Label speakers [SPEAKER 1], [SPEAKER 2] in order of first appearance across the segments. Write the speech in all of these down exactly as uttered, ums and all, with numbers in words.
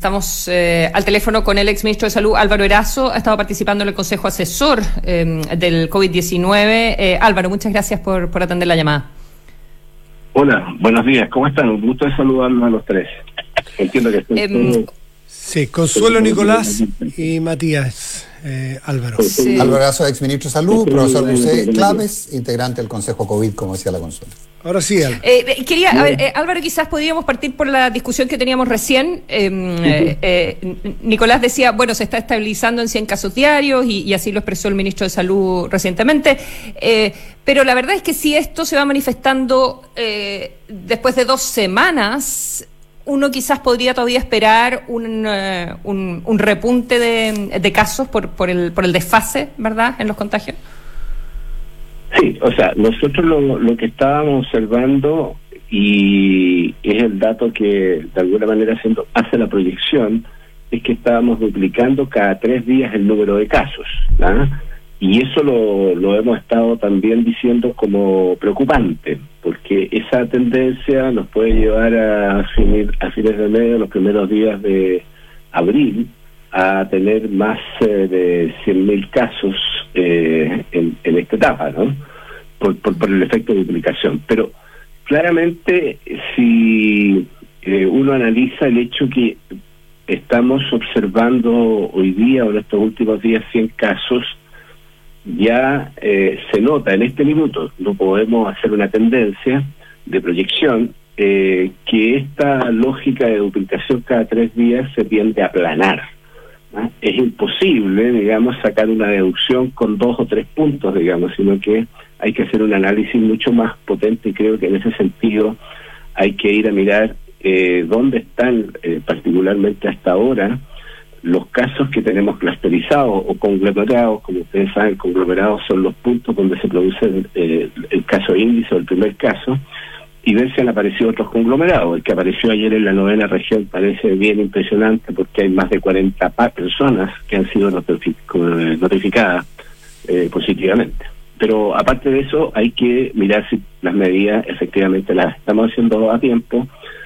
[SPEAKER 1] Estamos eh, al teléfono con el exministro de Salud, Álvaro Erazo. Ha estado participando en el Consejo Asesor eh, del COVID diecinueve. Eh, Álvaro, muchas gracias por, por atender la llamada.
[SPEAKER 2] Hola, buenos días. ¿Cómo están? Un gusto de saludarlos a los tres. Entiendo que estén eh, todos...
[SPEAKER 3] Sí, Consuelo, Nicolás y Matías. Eh, Álvaro.
[SPEAKER 4] Sí. Álvaro Erazo, exministro de Salud, profesor José Claves, integrante del Consejo COVID, como decía la Consuelo.
[SPEAKER 3] Ahora sí, Álvaro.
[SPEAKER 1] Eh, quería, a ver, eh, Álvaro, quizás podríamos partir por la discusión que teníamos recién. Eh, eh, eh, Nicolás decía, bueno, se está estabilizando en cien casos diarios y, y así lo expresó el ministro de Salud recientemente. Eh, pero la verdad es que si esto se va manifestando eh, después de dos semanas, uno quizás podría todavía esperar un, uh, un, un repunte de, de casos por, por, el, por el desfase, ¿verdad?, en los contagios.
[SPEAKER 2] Sí, o sea, nosotros lo, lo que estábamos observando, y es el dato que de alguna manera haciendo, hace la proyección, es que estábamos duplicando cada tres días el número de casos, ¿no? Y eso lo, lo hemos estado también diciendo como preocupante, porque esa tendencia nos puede llevar a, finir, a fines de mes, los primeros días de abril, a tener más eh, de cien mil casos eh, en, en esta etapa, ¿no? Por, por, por el efecto de duplicación. Pero claramente, si eh, uno analiza el hecho que estamos observando hoy día o en estos últimos días cien casos, ya eh, se nota en este minuto, no podemos hacer una tendencia de proyección, eh, que esta lógica de duplicación cada tres días se tiende a aplanar. ¿Ah? Es imposible, digamos, sacar una deducción con dos o tres puntos, digamos, sino que hay que hacer un análisis mucho más potente, y creo que en ese sentido hay que ir a mirar eh, dónde están, eh, particularmente hasta ahora, los casos que tenemos clusterizados o conglomerados. Como ustedes saben, conglomerados son los puntos donde se produce el, eh, el caso índice o el primer caso, y ver si han aparecido otros conglomerados. El que apareció ayer en la novena región parece bien impresionante, porque hay más de cuarenta personas que han sido notific- notificadas eh, positivamente. Pero aparte de eso, hay que mirar si las medidas efectivamente las estamos haciendo a tiempo,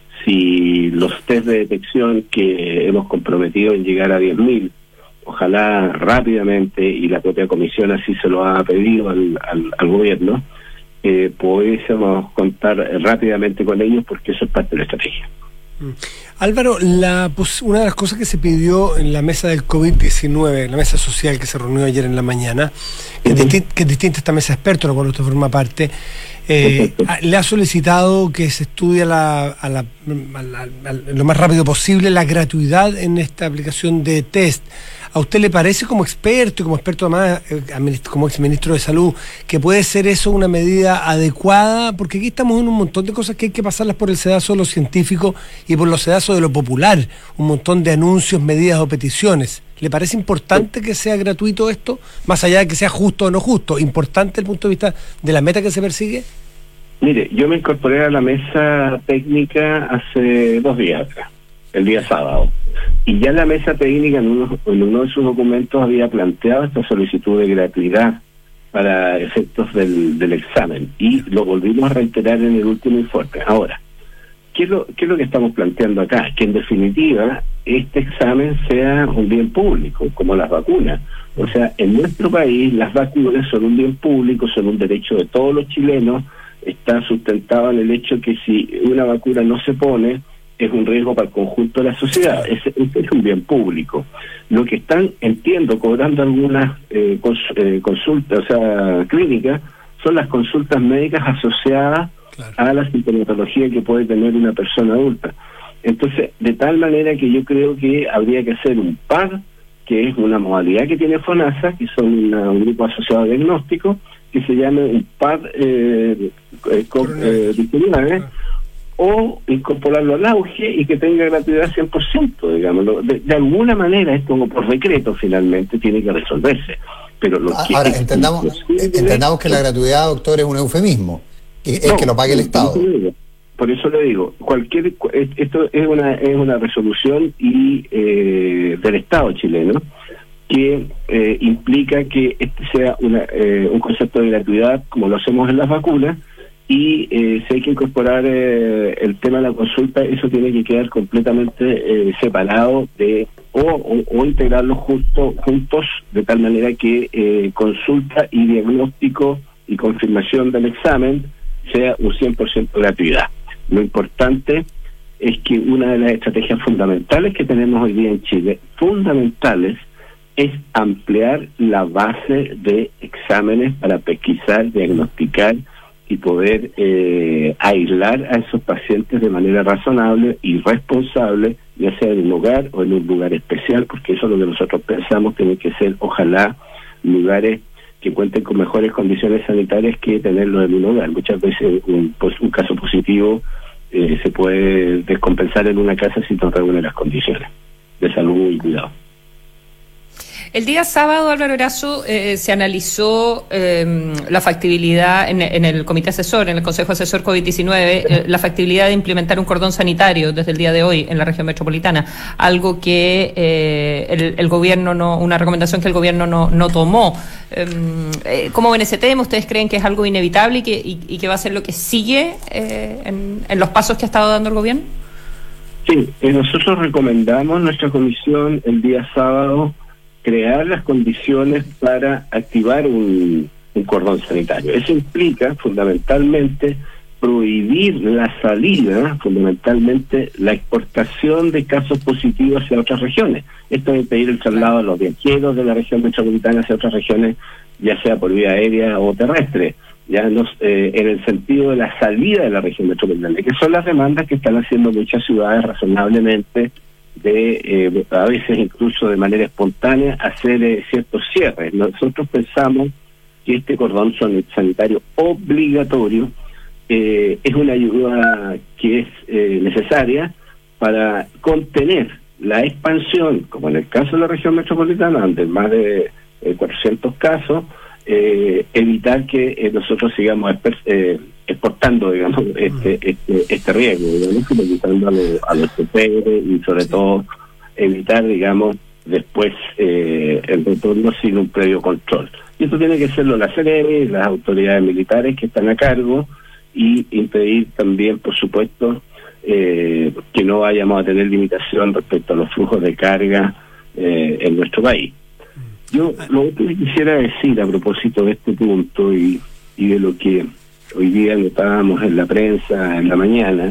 [SPEAKER 2] si los test de detección que hemos comprometido en llegar a diez mil, ojalá rápidamente, y la propia comisión así se lo ha pedido al, al, al gobierno, eh, pudiésemos contar rápidamente con ellos, porque eso es parte de la estrategia.
[SPEAKER 3] Álvaro, la, pues, una de las cosas que se pidió en la mesa del COVID diecinueve, la mesa social que se reunió ayer en la mañana, que, uh-huh. es, distin- que es distinta a esta mesa experta, a la cual usted forma parte, eh, a, le ha solicitado que se estudie la, a la, a la, a lo más rápido posible la gratuidad en esta aplicación de test. ¿A usted le parece, como experto y como experto además, eh, como exministro de Salud, que puede ser eso una medida adecuada? Porque aquí estamos en un montón de cosas que hay que pasarlas por el sedazo de los científicos y por los sedazos de lo popular, un montón de anuncios, medidas o peticiones. ¿Le parece importante que sea gratuito esto? Más allá de que sea justo o no justo, ¿importante desde el punto de vista de la meta que se persigue?
[SPEAKER 2] Mire, yo me incorporé a la mesa técnica hace dos días atrás, el día sábado, y ya la mesa técnica en uno, en uno de sus documentos había planteado esta solicitud de gratuidad para efectos del, del examen, y lo volvimos a reiterar en el último informe. Ahora, ¿qué es lo, qué es lo que estamos planteando acá? Que en definitiva este examen sea un bien público, como las vacunas. O sea, en nuestro país las vacunas son un bien público, son un derecho de todos los chilenos, está sustentado en el hecho que si una vacuna no se pone, es un riesgo para el conjunto de la sociedad. Es, es un bien público. Lo que están, entiendo, cobrando algunas eh, cons, eh, consultas, o sea, clínicas, son las consultas médicas asociadas claro. a la sintomatología que puede tener una persona adulta. Entonces, de tal manera que yo creo que habría que hacer un P A D, que es una modalidad que tiene FONASA, que son una, un grupo asociado de diagnóstico, que se llame un P A D eh, eh, eh, diecinueve, o incorporarlo al auge y que tenga gratuidad cien por ciento, digámoslo. De, de alguna manera, esto como por decreto finalmente tiene que resolverse. Pero lo que
[SPEAKER 4] Ahora, entendamos, entendamos que la gratuidad, doctor, es un eufemismo, es no, que lo pague el Estado.
[SPEAKER 2] Por eso le digo, cualquier esto es una es una resolución y eh, del Estado chileno que eh, implica que este sea una, eh, un concepto de gratuidad, como lo hacemos en las vacunas, y eh, si hay que incorporar eh, el tema de la consulta, eso tiene que quedar completamente eh, separado de o, o, o integrarlos justo, juntos, de tal manera que eh, consulta y diagnóstico y confirmación del examen sea un cien por ciento gratuidad. Lo importante es que una de las estrategias fundamentales que tenemos hoy día en Chile, fundamentales, es ampliar la base de exámenes para pesquisar, diagnosticar y poder eh, aislar a esos pacientes de manera razonable y responsable, ya sea en un hogar o en un lugar especial, porque eso es lo que nosotros pensamos, tiene que ser, ojalá, lugares que cuenten con mejores condiciones sanitarias que tenerlo en un hogar. Muchas veces un, pues, un caso positivo eh, se puede descompensar en una casa si no reúne las condiciones de salud y cuidado.
[SPEAKER 1] El día sábado, Álvaro Erazo, eh, se analizó eh, la factibilidad en, en el Comité Asesor, en el Consejo Asesor COVID diecinueve, eh, la factibilidad de implementar un cordón sanitario desde el día de hoy en la región metropolitana, algo que eh, el, el gobierno no, una recomendación que el gobierno no, no tomó. Eh, ¿Cómo ven ese tema? ¿Ustedes creen que es algo inevitable y que, y, y que va a ser lo que sigue eh, en, en los pasos que ha estado dando el gobierno?
[SPEAKER 2] Sí, eh, nosotros recomendamos, nuestra comisión, el día sábado, crear las condiciones para activar un, un cordón sanitario. Eso implica fundamentalmente prohibir la salida, fundamentalmente la exportación de casos positivos hacia otras regiones. Esto es impedir el traslado de los viajeros de la región metropolitana hacia otras regiones, ya sea por vía aérea o terrestre, ya nos, eh, en el sentido de la salida de la región metropolitana, que son las demandas que están haciendo muchas ciudades razonablemente, de eh, a veces incluso de manera espontánea hacer eh, ciertos cierres. Nosotros pensamos que este cordón sanitario obligatorio eh, es una ayuda que es eh, necesaria para contener la expansión, como en el caso de la región metropolitana, donde más de eh, cuatrocientos casos, eh, evitar que eh, nosotros sigamos eh, exportando, digamos, este este, este riesgo, digamos, evitando a, lo, a los C P R y sobre todo evitar, digamos, después eh, el retorno sin un previo control. Y esto tiene que hacerlo la C N M, las autoridades militares que están a cargo, y impedir también, por supuesto, eh, que no vayamos a tener limitación respecto a los flujos de carga eh, en nuestro país. Yo lo que quisiera decir a propósito de este punto y, y de lo que hoy día notábamos en la prensa en la mañana,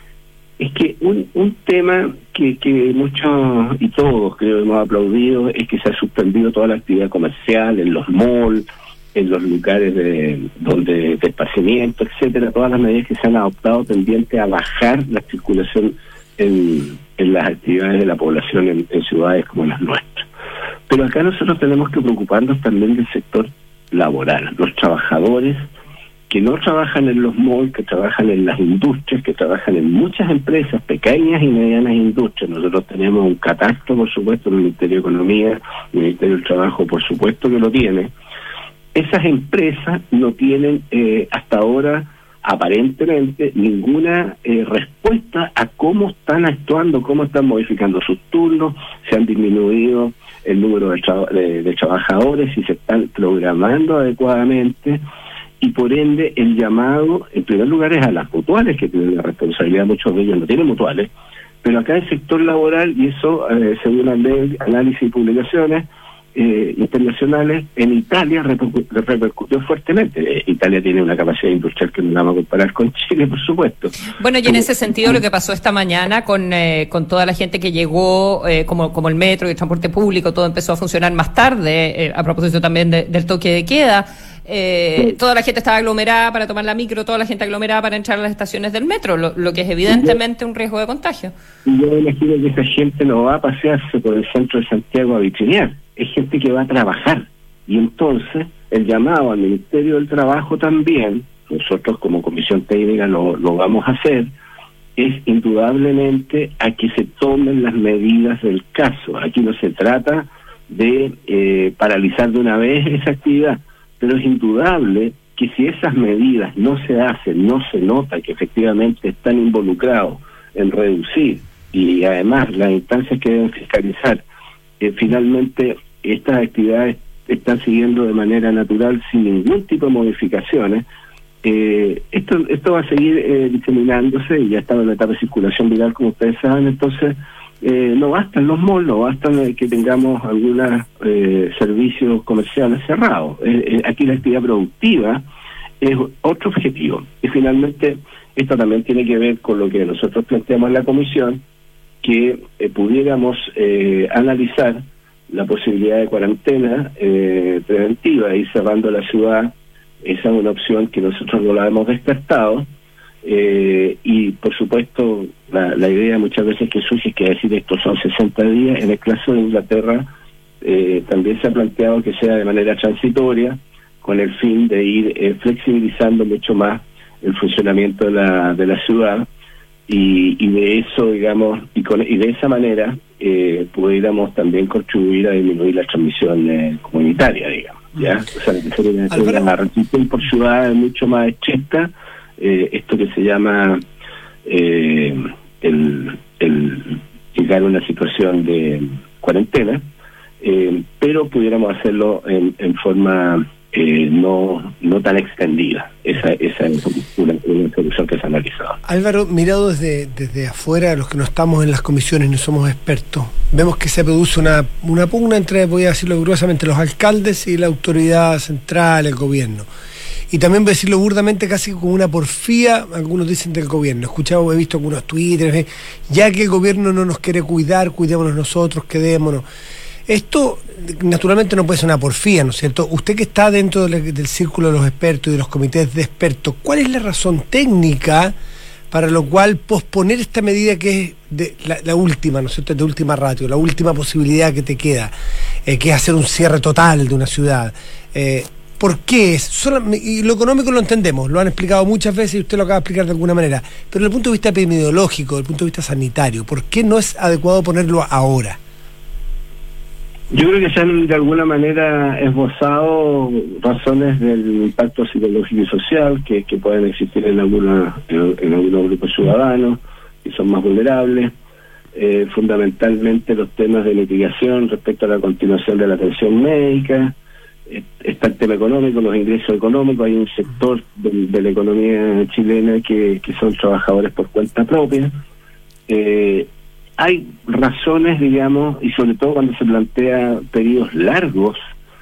[SPEAKER 2] es que un, un tema que, que muchos y todos creo hemos aplaudido es que se ha suspendido toda la actividad comercial en los malls, en los lugares de donde de esparcimiento, etcétera, todas las medidas que se han adoptado tendientes a bajar la circulación en, en las actividades de la población en, en ciudades como las nuestras. Pero acá nosotros tenemos que preocuparnos también del sector laboral, los trabajadores que no trabajan en los malls, que trabajan en las industrias, que trabajan en muchas empresas, pequeñas y medianas industrias. Nosotros tenemos un catastro, por supuesto, el Ministerio de Economía, el Ministerio del Trabajo, por supuesto que lo tiene. Esas empresas no tienen eh, hasta ahora, aparentemente, ninguna eh, respuesta a cómo están actuando, cómo están modificando sus turnos, se han disminuido el número de, tra de, de trabajadores, si se están programando adecuadamente, y por ende el llamado, en primer lugar, es a las mutuales, que tienen la responsabilidad, muchos de ellos no tienen mutuales, pero acá el sector laboral, y eso, eh, según la ley, análisis y publicaciones eh, internacionales, en Italia repercu repercutió fuertemente. Eh, Italia tiene una capacidad industrial que no la vamos a comparar con Chile, por supuesto.
[SPEAKER 1] Bueno, y en ese sentido lo que pasó esta mañana con eh, con toda la gente que llegó, eh, como como el metro y el transporte público, todo empezó a funcionar más tarde, eh, a propósito también de, del toque de queda. Eh, toda la gente estaba aglomerada para tomar la micro, toda la gente aglomerada para entrar a las estaciones del metro, lo, lo que es evidentemente un riesgo de contagio.
[SPEAKER 2] Yo me imagino que esa gente no va a pasearse por el centro de Santiago a vitrinear, es gente que va a trabajar. Y entonces el llamado al Ministerio del Trabajo también, nosotros como comisión técnica lo, lo vamos a hacer, es indudablemente a que se tomen las medidas del caso. Aquí no se trata de eh, paralizar de una vez esa actividad, pero es indudable que si esas medidas no se hacen, no se nota que efectivamente están involucrados en reducir, y además las instancias que deben fiscalizar, eh, finalmente estas actividades están siguiendo de manera natural sin ningún tipo de modificaciones, Eh, esto esto va a seguir eh, diseminándose y ya está en la etapa de circulación viral, como ustedes saben. Entonces eh, no bastan los malls, no bastan que tengamos algunos eh, servicios comerciales cerrados. Eh, eh, aquí la actividad productiva es otro objetivo. Y finalmente esto también tiene que ver con lo que nosotros planteamos en la comisión, que eh, pudiéramos eh, analizar la posibilidad de cuarentena eh, preventiva, ir cerrando la ciudad. Esa es una opción que nosotros no la hemos descartado, eh, y por supuesto la, la idea muchas veces que surge es que decir estos son sesenta días. En el caso de Inglaterra eh, también se ha planteado que sea de manera transitoria, con el fin de ir eh, flexibilizando mucho más el funcionamiento de la, de la ciudad, y, y de eso, digamos, y, con, y de esa manera eh, pudiéramos también contribuir a disminuir la transmisión eh, comunitaria, digamos. ¿Ya? O sea, que sería una, una restricción por ciudad mucho más estrecha, eh, esto que se llama eh, el, el llegar a una situación de cuarentena, eh, pero pudiéramos hacerlo en, en forma eh, no no tan extendida. Esa, esa es una, una solución que se ha analizado.
[SPEAKER 3] Álvaro, mirado desde, desde afuera, los que no estamos en las comisiones, no somos expertos, vemos que se produce una, una pugna entre, voy a decirlo gruesamente, los alcaldes y la autoridad central, el gobierno. Y también voy a decirlo burdamente, casi como una porfía, algunos dicen, del gobierno. He escuchado, he visto algunos twitters, eh, ya que el gobierno no nos quiere cuidar, cuidémonos nosotros, quedémonos. Esto naturalmente no puede ser una porfía, ¿no es cierto? Usted que está dentro del, del círculo de los expertos y de los comités de expertos, ¿cuál es la razón técnica para lo cual posponer esta medida que es de, la, la última, ¿no es cierto?, de última ratio, la última posibilidad que te queda, eh, que es hacer un cierre total de una ciudad? Eh, ¿Por qué es? Solo, y lo económico lo entendemos, lo han explicado muchas veces y usted lo acaba de explicar de alguna manera, pero desde el punto de vista epidemiológico, desde el punto de vista sanitario, ¿por qué no es adecuado ponerlo ahora?
[SPEAKER 2] Yo creo que se han de alguna manera esbozado razones del impacto psicológico y social que, que pueden existir en, alguna, en, en algunos grupos ciudadanos que son más vulnerables, eh, fundamentalmente los temas de mitigación respecto a la continuación de la atención médica. Eh, está el tema económico, los ingresos económicos. Hay un sector de, de la economía chilena que, que son trabajadores por cuenta propia. Eh, Hay razones, digamos, y sobre todo cuando se plantea periodos largos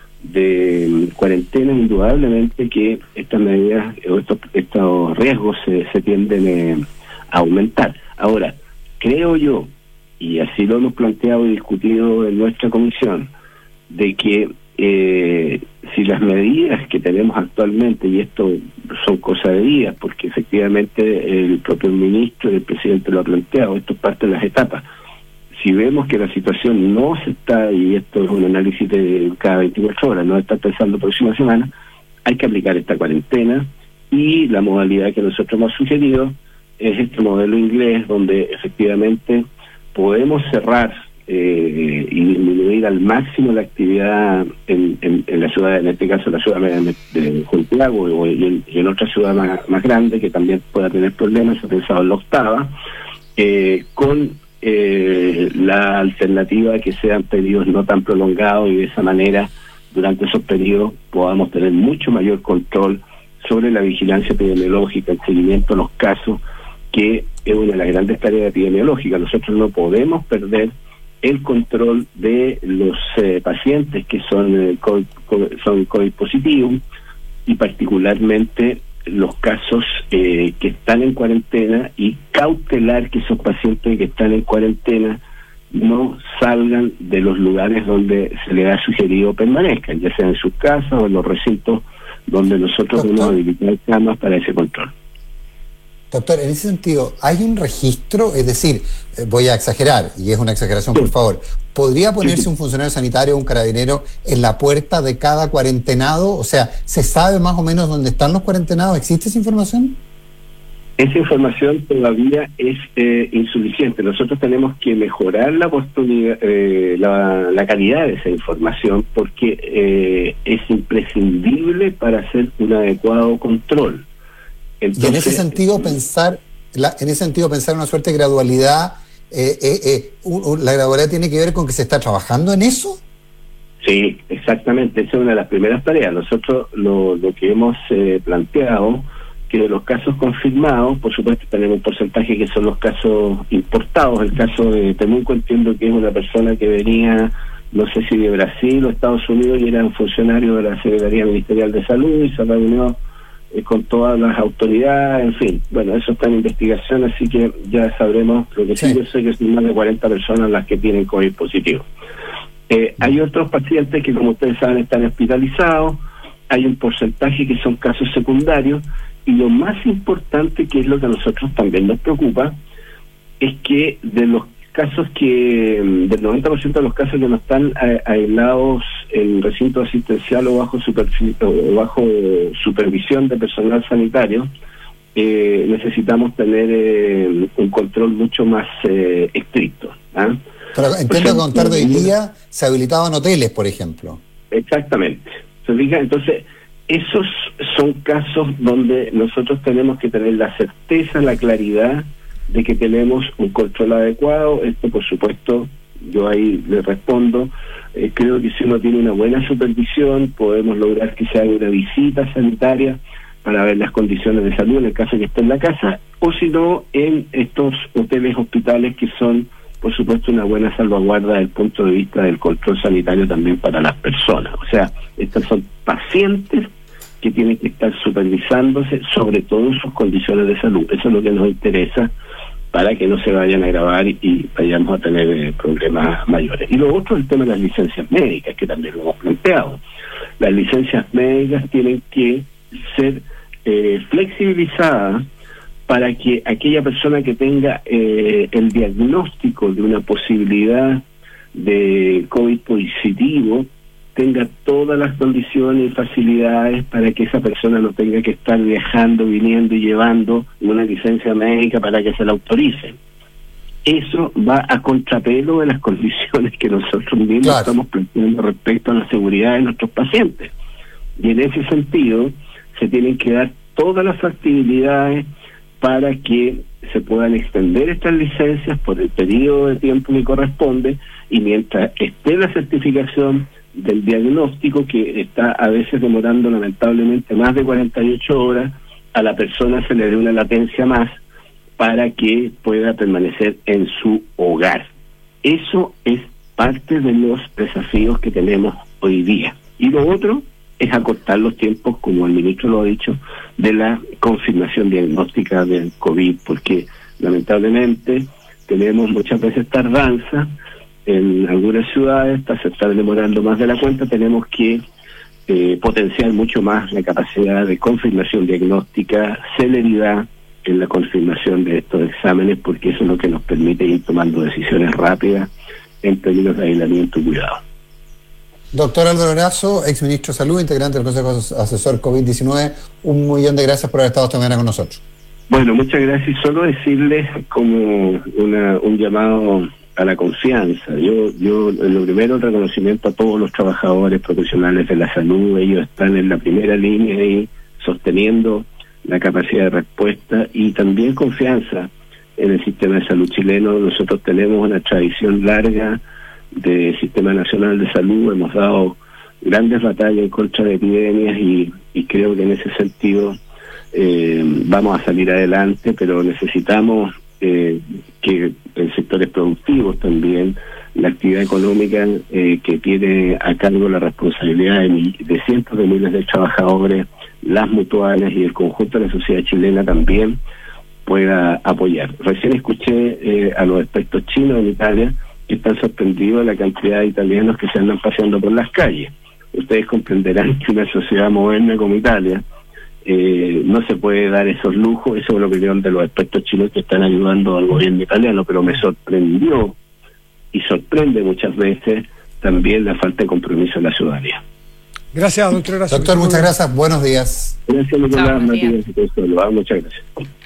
[SPEAKER 2] de cuarentena, indudablemente que estas medidas o estos, estos riesgos se, se tienden eh, a aumentar. Ahora, creo yo, y así lo hemos planteado y discutido en nuestra comisión, de que eh, si las medidas que tenemos actualmente, y esto son cosas de días, porque efectivamente el propio ministro y el presidente lo ha planteado, esto es parte de las etapas. Si vemos que la situación no se está, y esto es un análisis de cada veinticuatro horas, no está pensando próxima semana, hay que aplicar esta cuarentena, y la modalidad que nosotros hemos sugerido es este modelo inglés, donde efectivamente podemos cerrar eh, y disminuir al máximo la actividad en, en, en la ciudad, en este caso la ciudad de, de Santiago, y en, y en otra ciudad más, más grande que también pueda tener problemas, se ha pensado en la octava, eh, con eh, la alternativa de que sean periodos no tan prolongados, y de esa manera durante esos periodos podamos tener mucho mayor control sobre la vigilancia epidemiológica, el seguimiento de los casos, que es una de las grandes tareas epidemiológicas. Nosotros no podemos perder el control de los eh, pacientes que son, eh, COVID, son COVID positivos, y particularmente los casos eh, que están en cuarentena, y cautelar que esos pacientes que están en cuarentena no salgan de los lugares donde se les ha sugerido permanezcan, ya sea en sus casas o en los recintos donde nosotros
[SPEAKER 4] Doctor,
[SPEAKER 2] hemos habilitado camas para ese control.
[SPEAKER 4] Doctor, en ese sentido, ¿hay un registro? Es decir, eh, voy a exagerar, y es una exageración, sí, por favor, ¿podría ponerse sí, sí. un funcionario sanitario o un carabinero en la puerta de cada cuarentenado? O sea, ¿se sabe más o menos dónde están los cuarentenados? ¿Existe esa información?
[SPEAKER 2] Esa información todavía es eh, insuficiente. Nosotros tenemos que mejorar la oportunidad, eh, la, la calidad de esa información, porque eh, es imprescindible para hacer un adecuado control. Entonces,
[SPEAKER 4] y en ese sentido pensar, la, en ese sentido pensar una suerte de gradualidad, eh, eh, eh, un, la gradualidad tiene que ver con que se está trabajando en eso.
[SPEAKER 2] Sí, exactamente. Esa es una de las primeras tareas. Nosotros lo, lo que hemos eh, planteado que de los casos confirmados, por supuesto tenemos un porcentaje que son los casos importados. El caso de Temuco entiendo que es una persona que venía, no sé si de Brasil o Estados Unidos, y era un funcionario de la Secretaría Ministerial de Salud y se reunió eh, con todas las autoridades, en fin. Bueno, eso está en investigación, así que ya sabremos. Lo que sí, sí yo sé que son más de cuarenta personas las que tienen COVID positivo. Eh, hay otros pacientes que, como ustedes saben, están hospitalizados. Hay un porcentaje que son casos secundarios, y lo más importante, que es lo que a nosotros también nos preocupa, es que de los casos que, del noventa por ciento de los casos que no están a, aislados en recinto asistencial o bajo, superfi- o bajo supervisión de personal sanitario, eh, necesitamos tener eh, un control mucho más eh, estricto. ¿ah?
[SPEAKER 4] Pero entiendo que contar de hoy día se habilitaban hoteles, por ejemplo.
[SPEAKER 2] Exactamente. ¿Se fija? Entonces, esos son casos donde nosotros tenemos que tener la certeza, la claridad de que tenemos un control adecuado. Esto, por supuesto, yo ahí le respondo, eh, creo que si uno tiene una buena supervisión, podemos lograr que se haga una visita sanitaria para ver las condiciones de salud en el caso de que esté en la casa, o si no, en estos hoteles, hospitales, que son, por supuesto, una buena salvaguarda desde el punto de vista del control sanitario también para las personas. O sea, estos son pacientes que tienen que estar supervisándose, sobre todo en sus condiciones de salud. Eso es lo que nos interesa, para que no se vayan a agravar y, y vayamos a tener eh, problemas mayores. Y lo otro es el tema de las licencias médicas, que también lo hemos planteado. Las licencias médicas tienen que ser eh, flexibilizadas para que aquella persona que tenga eh, el diagnóstico de una posibilidad de COVID positivo tenga todas las condiciones y facilidades para que esa persona no tenga que estar viajando, viniendo y llevando una licencia médica para que se la autoricen. Eso va a contrapelo de las condiciones que nosotros mismos claro. estamos planteando respecto a la seguridad de nuestros pacientes. Y en ese sentido se tienen que dar todas las factibilidades para que se puedan extender estas licencias por el periodo de tiempo que corresponde, y mientras esté la certificación del diagnóstico, que está a veces demorando lamentablemente más de cuarenta y ocho horas, a la persona se le dé una latencia más para que pueda permanecer en su hogar. Eso es parte de los desafíos que tenemos hoy día. Y lo otro es acortar los tiempos, como el ministro lo ha dicho, de la confirmación diagnóstica del COVID, porque lamentablemente tenemos muchas veces tardanza en algunas ciudades, se está demorando más de la cuenta. Tenemos que eh, potenciar mucho más la capacidad de confirmación diagnóstica, celeridad en la confirmación de estos exámenes, porque eso es lo que nos permite ir tomando decisiones rápidas en términos de aislamiento y cuidado.
[SPEAKER 4] Doctor Álvaro Erazo, ex ministro de Salud, integrante del Consejo Asesor COVID diecinueve, un millón de gracias por haber estado esta mañana con nosotros.
[SPEAKER 2] Bueno, muchas gracias. Y solo decirles como una, un llamado a la confianza. Yo, yo, lo primero, el reconocimiento a todos los trabajadores profesionales de la salud. Ellos están en la primera línea ahí, sosteniendo la capacidad de respuesta, y también confianza en el sistema de salud chileno. Nosotros tenemos una tradición larga de Sistema Nacional de Salud, hemos dado grandes batallas en contra de epidemias, y, y creo que en ese sentido eh, vamos a salir adelante, pero necesitamos eh, que en sectores productivos también, la actividad económica eh, que tiene a cargo la responsabilidad de, de cientos de miles de trabajadores, las mutuales y el conjunto de la sociedad chilena también pueda apoyar. Recién escuché eh, a los expertos chinos en Italia, que están sorprendidos de la cantidad de italianos que se andan paseando por las calles. Ustedes comprenderán que una sociedad moderna como Italia eh, no se puede dar esos lujos. Eso es la opinión de los expertos chinos que están ayudando al gobierno italiano, pero me sorprendió y sorprende muchas veces también la falta de compromiso de la ciudadanía.
[SPEAKER 3] Gracias, doctor.
[SPEAKER 4] Doctor, muchas gracias. Buenos días.
[SPEAKER 2] Gracias, Nicolás. Matías, muchas gracias.